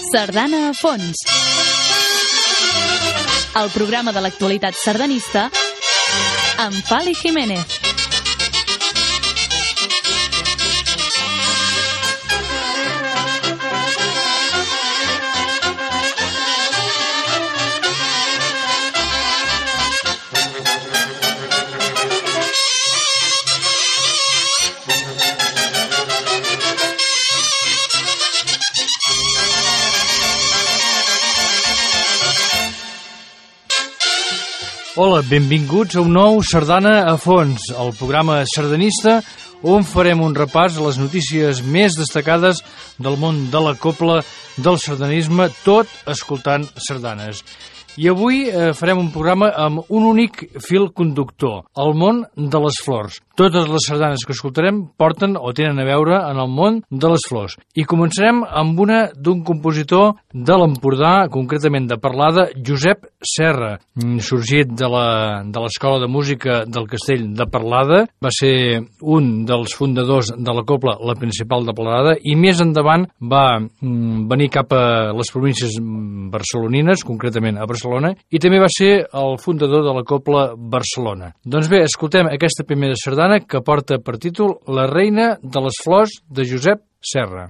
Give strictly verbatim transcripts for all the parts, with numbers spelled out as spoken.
Sardana a fons. El programa de l'actualitat sardanista amb Fali Jiménez. Hola, benvinguts a un nou Sardana a fons, el programa sardanista on farem un repàs a les notícies més destacades del món de la copla, del sardanisme, tot escoltant sardanes. I avui eh, farem un programa amb un únic fil conductor, el món de les flors. Totes les sardanes que escoltarem porten o tenen a veure en el món de les flors. I començarem amb una d'un compositor de l'Empordà, concretament de Parlada, Josep Serra, sorgit de la, de l'Escola de Música del Castell de Parlada. Va ser un dels fundadors de la copla, la principal de Parlada, i més endavant va mm, venir cap a les províncies barcelonines, concretament a Barcelona, i també va ser el fundador de la copla Barcelona. Doncs bé, escoltem aquesta primera sardana que porta per títol La reina de les flors de Josep Serra.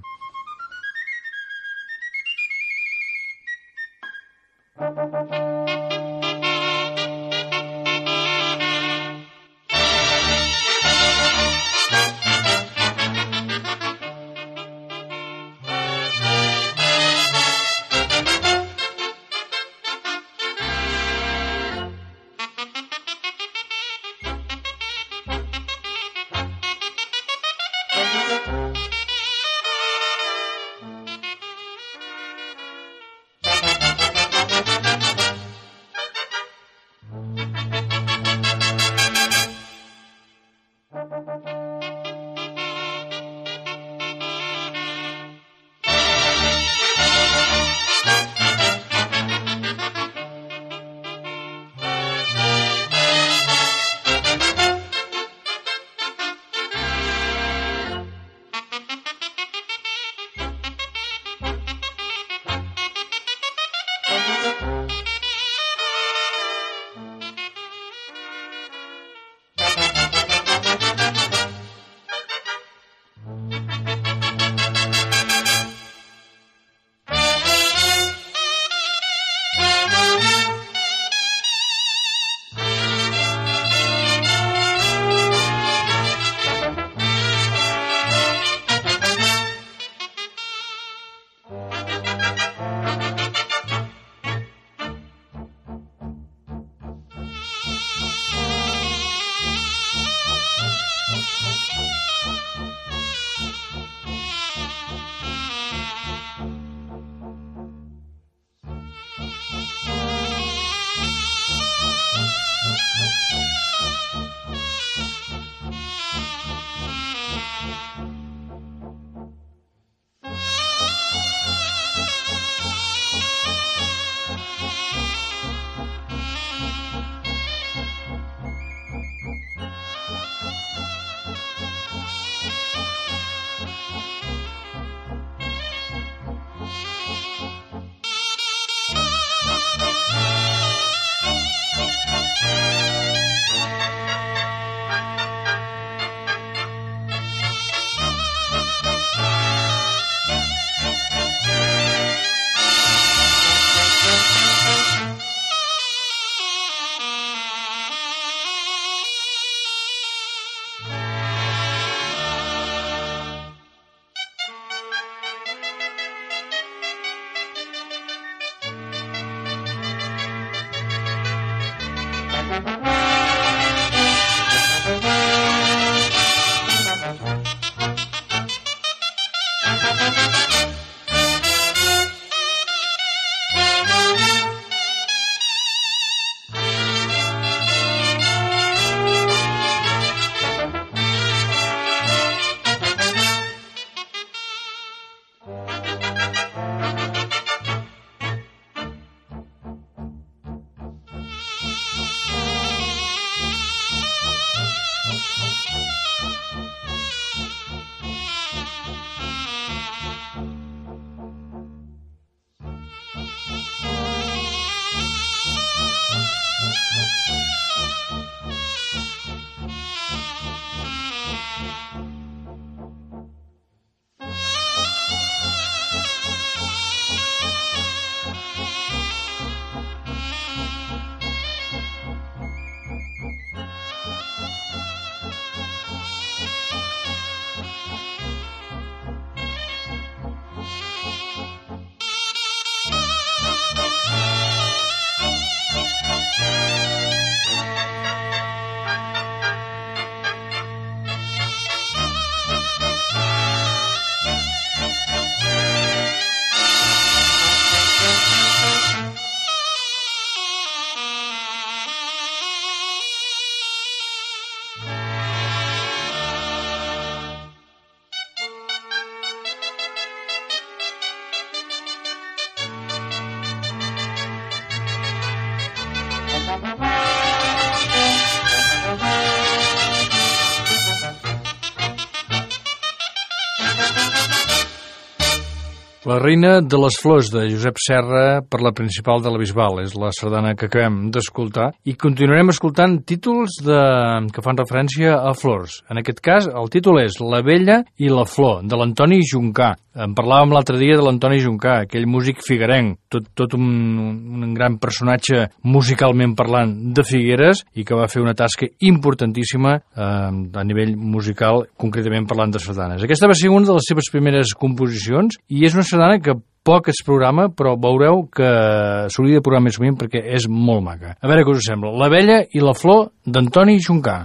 La reina de les flors, de Josep Serra, per la Principal de la Bisbal. És la sardana que acabem d'escoltar. I continuarem escoltant títols de... que fan referència a flors. En aquest cas, el títol és La vella i la flor, de l'Antoni Juncà. En parlàvem l'altre dia de l'Antoni Juncà, aquell músic figuerenc, tot, tot un, un gran personatge musicalment parlant de Figueres, i que va fer una tasca importantíssima eh, a nivell musical, concretament parlant de sardanes. Aquesta va ser una de les seves primeres composicions, i és una sardana que poc es programa, però veureu que s'hauria de programar més sovint perquè és molt maca. A veure què us sembla. La vella i la flor, d'Antoni Juncà.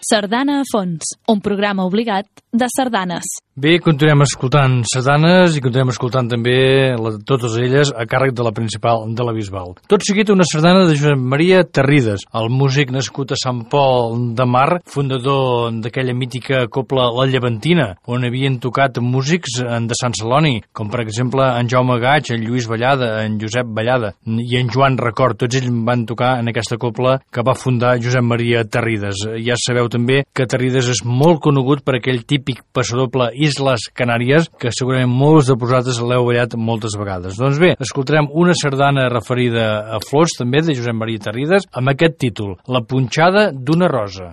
Sardana a fons, un programa obligat de sardanes. Bé, continuem escoltant sardanes i continuem escoltant també la, totes elles a càrrec de la principal de la Bisbal. Tot seguit una sardana de Josep Maria Terrides, el músic nascut a Sant Pol de Mar, fundador d'aquella mítica copla La Llevantina, on havien tocat músics de Sant Celoni, com per exemple en Jaume Gaig, en Lluís Ballada, en Josep Ballada i en Joan Record. Tots ells van tocar en aquesta copla que va fundar Josep Maria Terrides. Ja sabeu també que Terrides és molt conegut per aquell típic passadoble Isles Canàries, que segurament molts de vosaltres l'heu ballat moltes vegades. Doncs bé, escoltarem una sardana referida a flors, també, de Josep Maria Terrides, amb aquest títol, La punxada d'una rosa.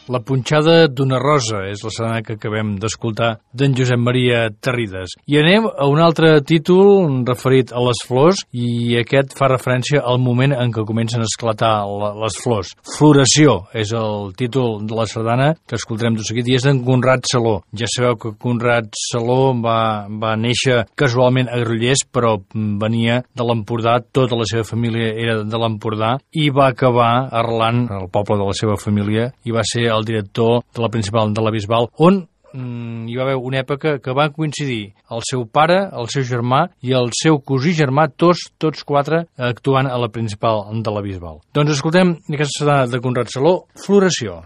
La punxada d'una rosa és la sardana que acabem d'escoltar d'en Josep Maria Terrides. I anem a un altre títol referit a les flors, i aquest fa referència al moment en què comencen a esclatar la, les flors. Floració és el títol de la sardana que escoltarem tot seguit, i és d'en Conrad Saló. Ja sabeu que Conrad Saló va, va néixer casualment a Granollers, però venia de l'Empordà, tota la seva família era de l'Empordà, i va acabar arrelant al poble de la seva família i va ser el director de la Principal de la Bisbal, on mm, hi va haver una època que va coincidir el seu pare, el seu germà i el seu cosí germà, tots, tots quatre, actuant a la Principal de la Bisbal. Doncs escoltem aquesta sardana de Conrad Saló, Floració.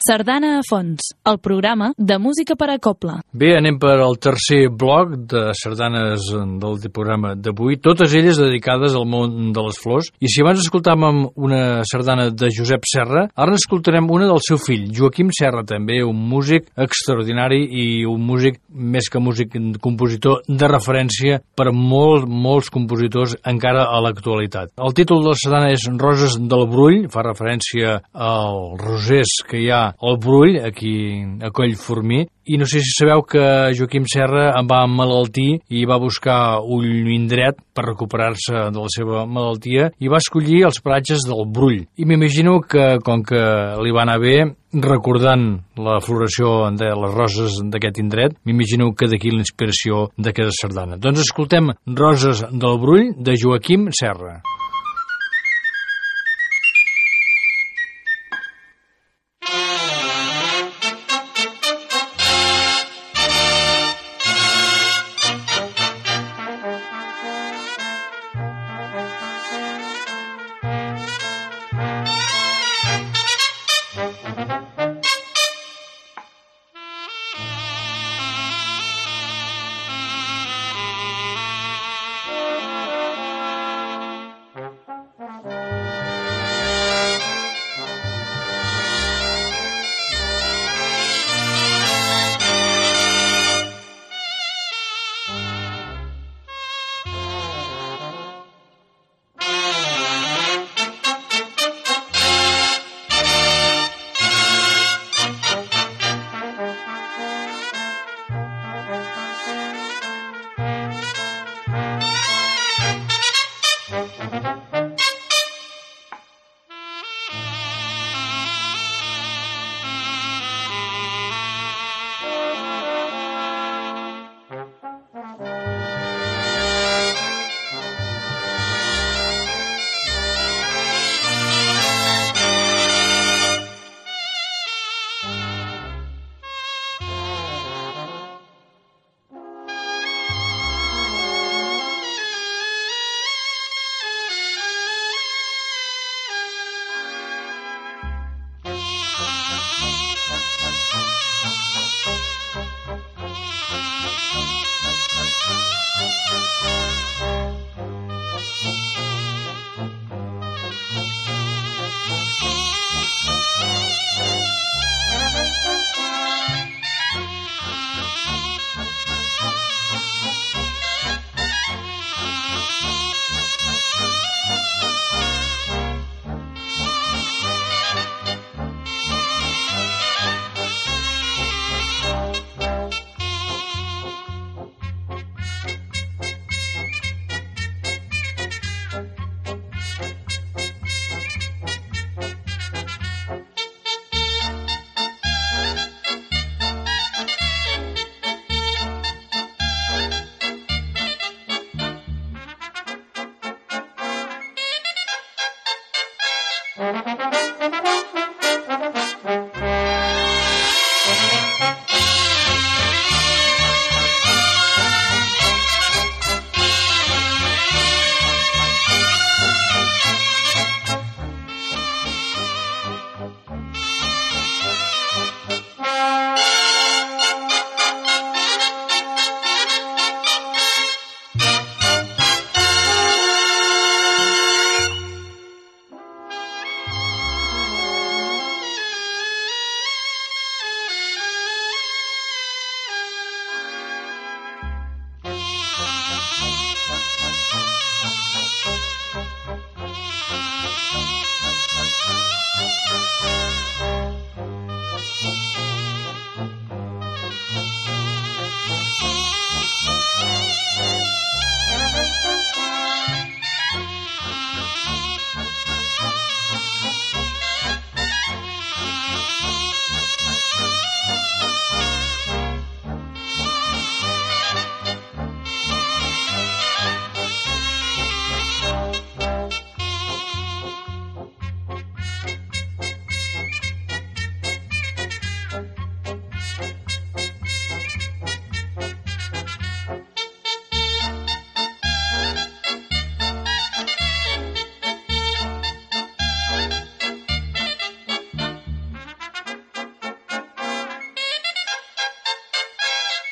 Sardana a fons, el programa de música per a cobla. Bé, anem per al tercer bloc de sardanes del programa d'avui, totes elles dedicades al món de les flors. I si abans escoltàvem una sardana de Josep Serra, ara n'escoltarem una del seu fill, Joaquim Serra, també un músic extraordinari i un músic, més que músic, compositor de referència per molts, molts compositors encara a l'actualitat. El títol de la sardana és Roses del Brull, fa referència als rosers que hi ha al Brull, aquí a Collformí, i no sé si sabeu que Joaquim Serra en va emmalaltir i va buscar un indret per recuperar-se de la seva malaltia i va escollir els paratges del Brull. I m'imagino que, com que li va anar bé, recordant la floració de les roses d'aquest indret, m'imagino que d'aquí la inspiració d'aquesta sardana. Doncs escoltem Roses del Brull de Joaquim Serra.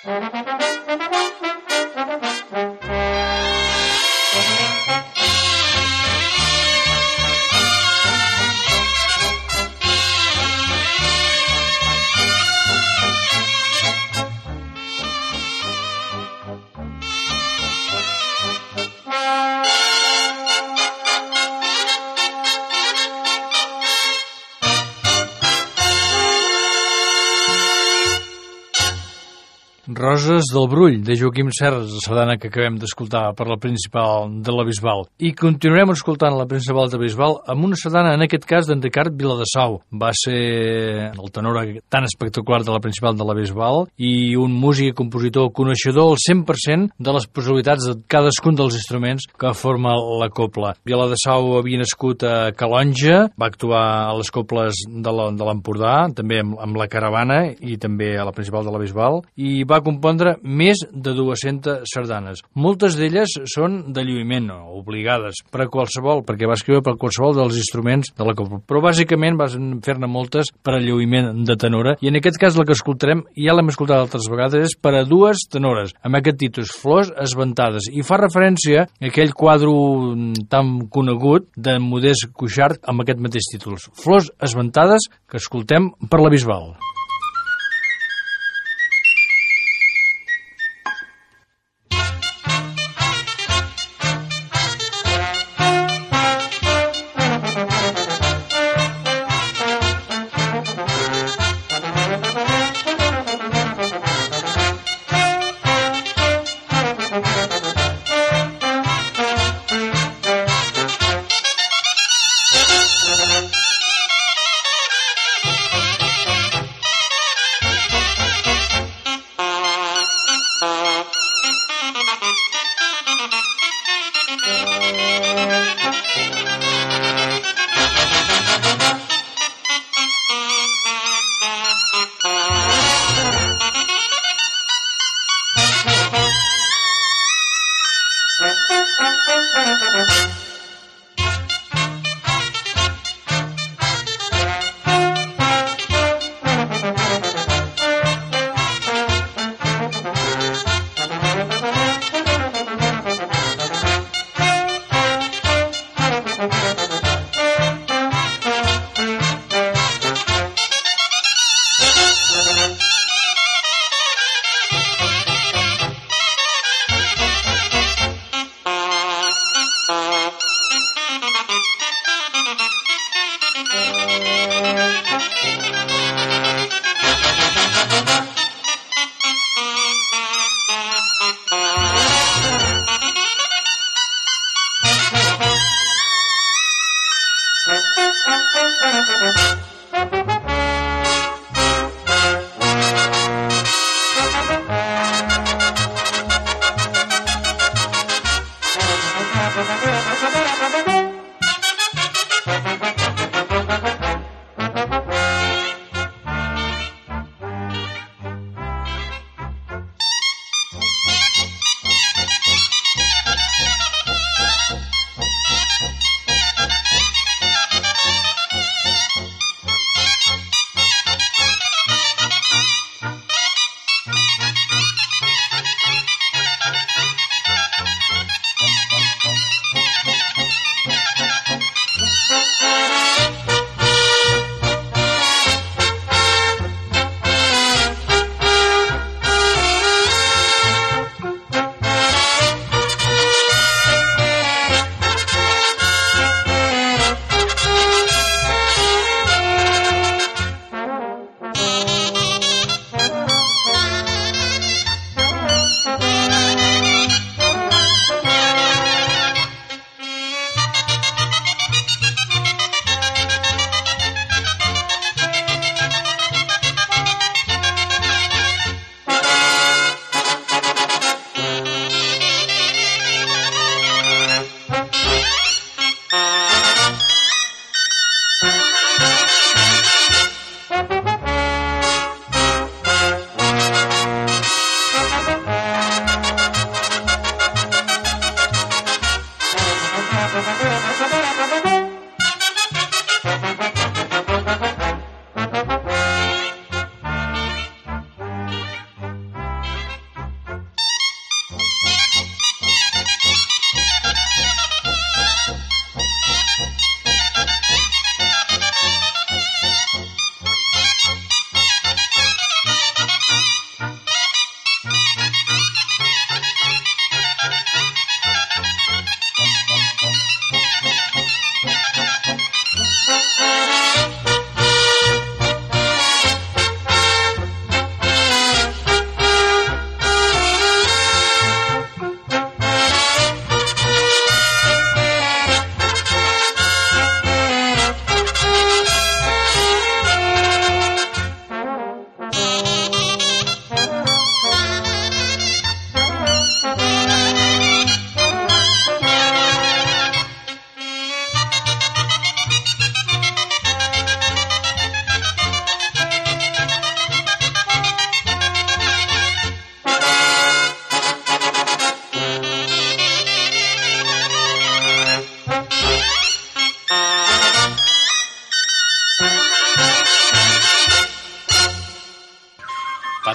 Roses del Brull, de Joaquim Serres, la sardana que acabem d'escoltar per la principal de la Bisbal. I continuarem escoltant la principal de la Bisbal amb una sardana, en aquest cas, d'en Ricard Viladesau. Va ser el tenor tan espectacular de la principal de la Bisbal i un músic i compositor coneixedor al cent per cent de les possibilitats de cadascun dels instruments que forma la copla. Viladesau havia nascut a Calonja, va actuar a les coples de l'Empordà, també amb, amb la Caravana i també a la principal de la Bisbal, i va compondre més de dues-centes sardanes. Moltes d'elles són de lluïment, obligades, per a qualsevol, perquè va escriure per qualsevol dels instruments de la copla. Però bàsicament va fer-ne moltes per a lluïment de tenora, i en aquest cas la que escoltarem, ja l'hem escoltat altres vegades, és per a dues tenores, amb aquest títol, Flors esventades, i fa referència a aquell quadre tan conegut de Modest Cuixart amb aquest mateix títol, Flors esventades, que escoltem per la Bisbal.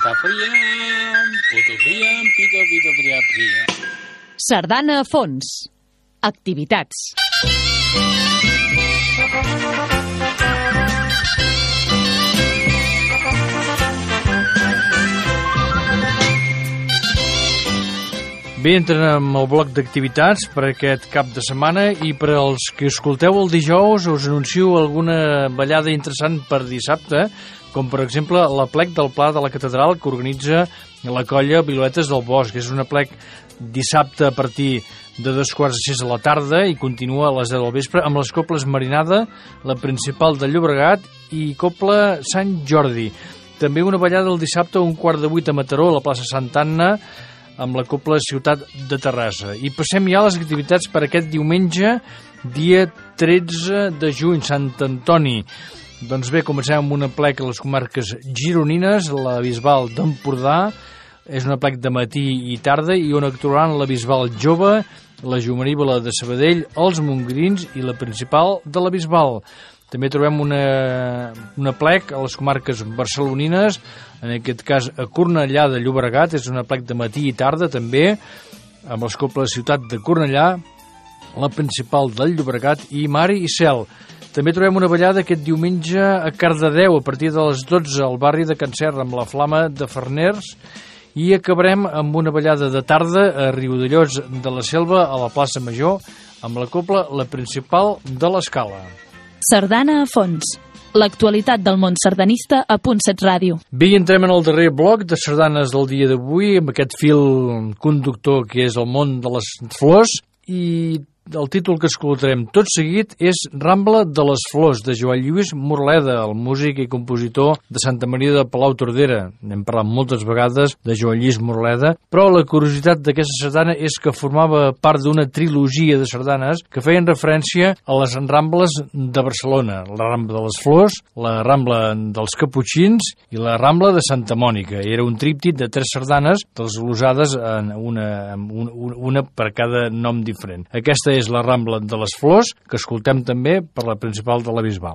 Patata fria, puto fria, pito, pito, fria, fria. Sardana a fons. Activitats. Bé, entrem amb el bloc d'activitats per aquest cap de setmana i per als que escolteu el dijous us anuncio alguna ballada interessant per dissabte, com per exemple l'aplec del Pla de la Catedral que organitza la colla Viloletes del Bosc. És un aplec dissabte a partir de dos quarts de sis de la tarda i continua a les deu del vespre amb les coples Marinada, la principal de Llobregat i Copla Sant Jordi. També una ballada el dissabte a un quart de vuit a Mataró, a la plaça Santa Anna, amb la Copla Ciutat de Terrassa. I passem ja a les activitats per aquest diumenge, dia tretze de juny, Sant Antoni. Doncs bé, comencem amb un aplec a les comarques gironines, la Bisbal d'Empordà, és un aplec de matí i tarda, i on actuaran la Bisbal Jove, la Jumenívola de Sabadell, els Montgrins i la principal de la Bisbal. També trobem una, un aplec a les comarques barcelonines, en aquest cas a Cornellà de Llobregat, és un aplec de matí i tarda també, amb els coples Ciutat de Cornellà, la principal del Llobregat i Mar i Cel. També trobem una ballada aquest diumenge a Cardedeu, a partir de les dotze, al barri de Can Serra, amb la Flama de Farners, i acabarem amb una ballada de tarda a Riudellots de la Selva, a la plaça Major, amb la copla La Principal de l'Escala. Sardana a fons. L'actualitat del món sardanista a Punt Set Ràdio. Bé, entrem en el darrer bloc de sardanes del dia d'avui, amb aquest fil conductor que és el món de les flors, i el títol que escoltarem tot seguit és Rambla de les Flors, de Joan Lluís Morleda, el músic i compositor de Santa Maria de Palautordera. N'hem parlat moltes vegades de Joan Lluís Morleda, però la curiositat d'aquesta sardana és que formava part d'una trilogia de sardanes que feien referència a les Rambles de Barcelona, la Rambla de les Flors, la Rambla dels Caputxins i la Rambla de Santa Mònica. Era un tríptic de tres sardanes, desglosades en una, una, una per cada nom diferent. Aquesta és la Rambla de les Flors, que escoltem també per la principal de la Bisbal.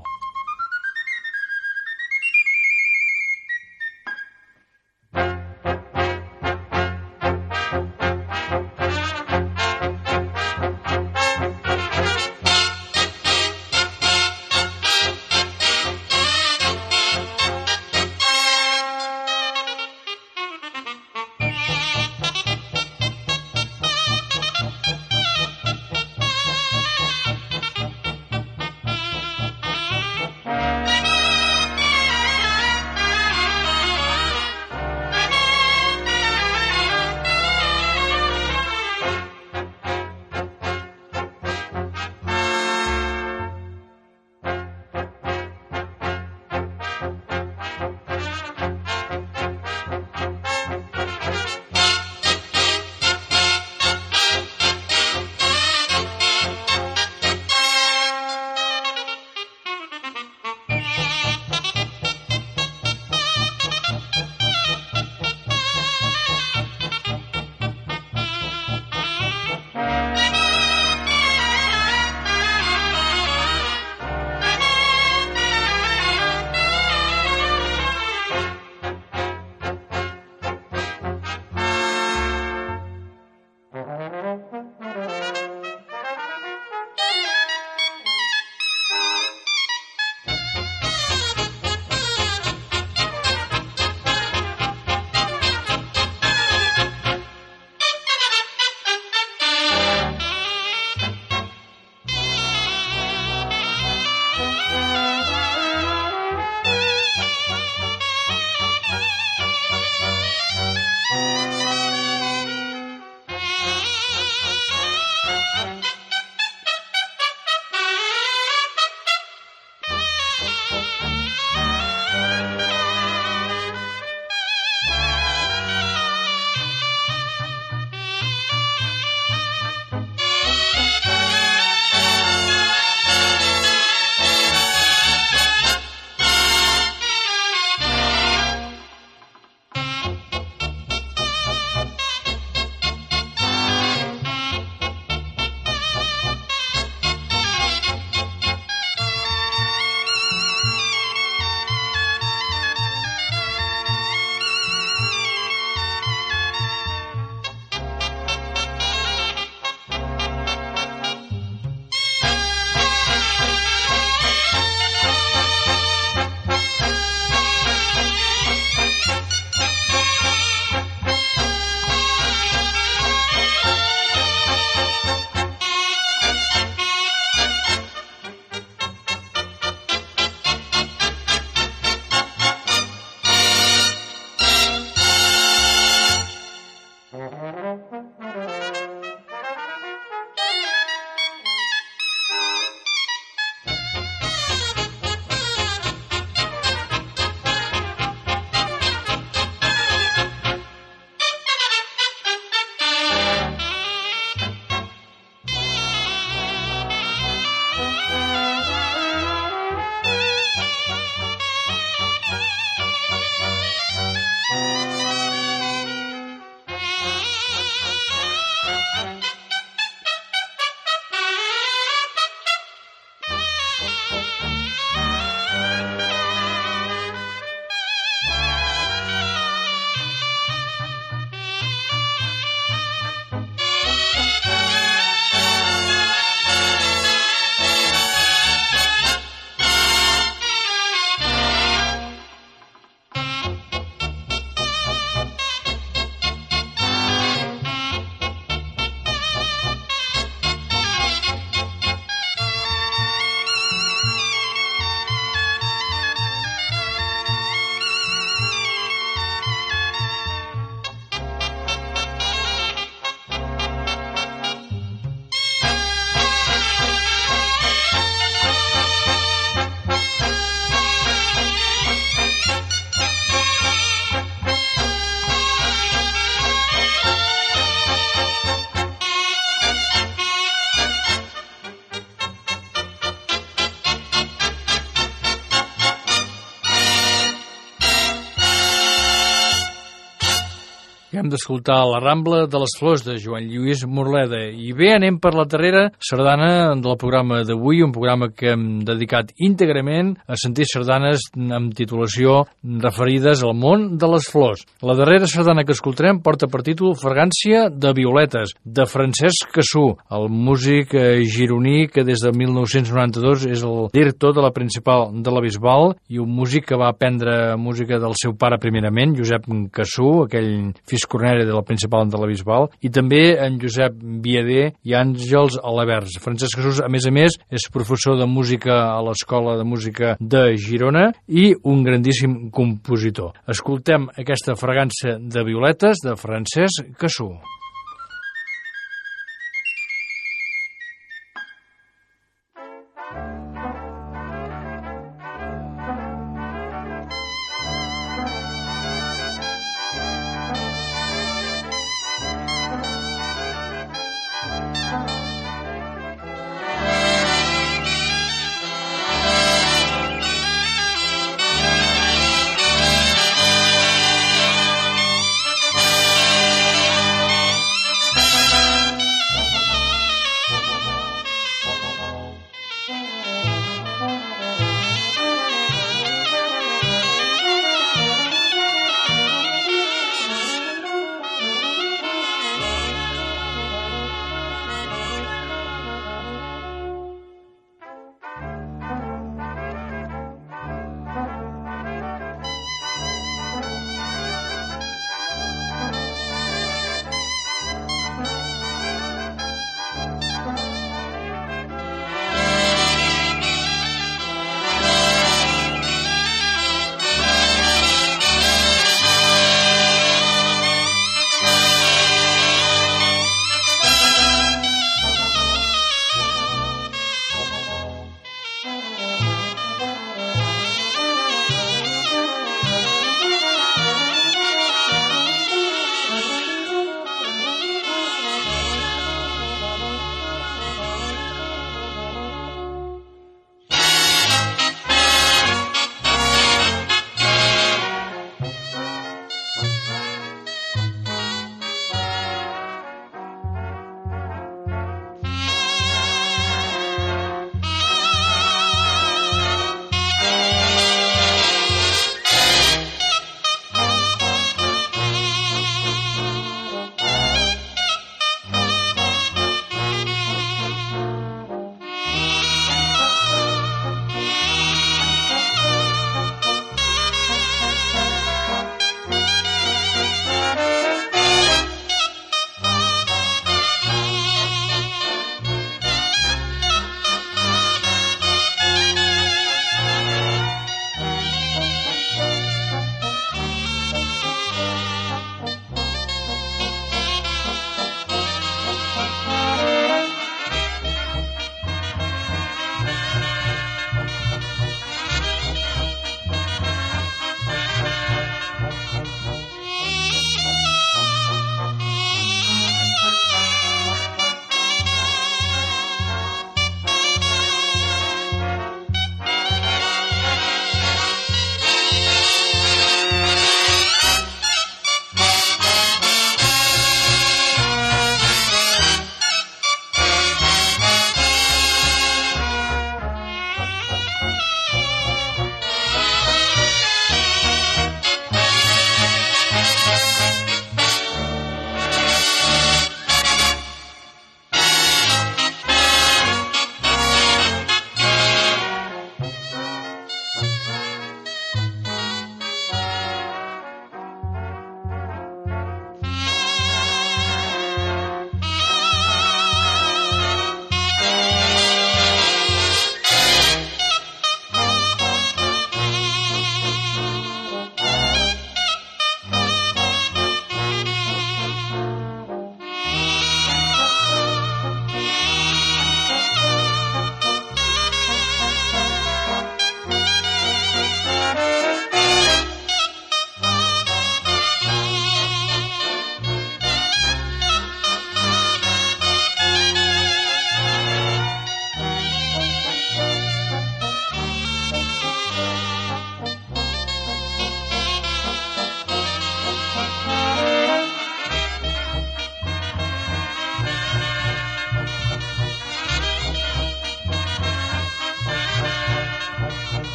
I hem d'escoltar La Rambla de les Flors, de Joan Lluís Morleda. I bé, anem per la darrera sardana del programa d'avui, un programa que hem dedicat íntegrament a sentir sardanes amb titulació referides al món de les flors. La darrera sardana que escoltarem porta per títol Fragància de violetes, de Francesc Cassú, el músic gironí que des de mil nou-cents noranta-dos és el director de la Principal de la Bisbal i un músic que va aprendre música del seu pare primerament, Josep Cassú, aquell fiscorneri de la Principal de la Bisbal, i també en Josep Viader i Àngels Alabers. Francesc Cassú, a més a més, és professor de música a l'Escola de Música de Girona i un grandíssim compositor. Escoltem aquesta Fragància de violetes de Francesc Cassú.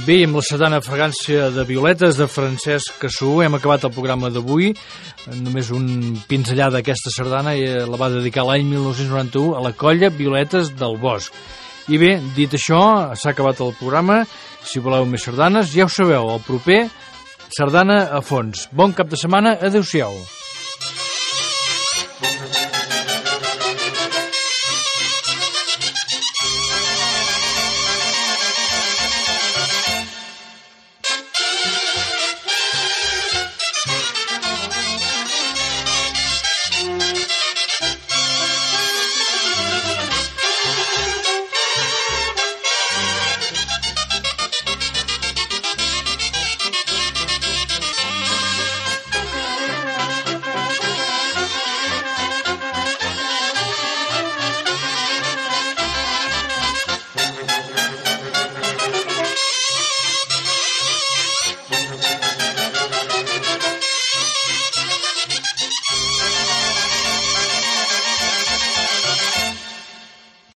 Bé, amb la sardana Fragància de Violetes de Francesc Cassú hem acabat el programa d'avui. Només un pinzellar d'aquesta sardana la va dedicar l'any mil nou-cents noranta-u a la colla Violetes del Bosc. I bé, dit això, s'ha acabat el programa. Si voleu més sardanes, ja ho sabeu, el proper Sardana a fons. Bon cap de setmana, adeu-siau.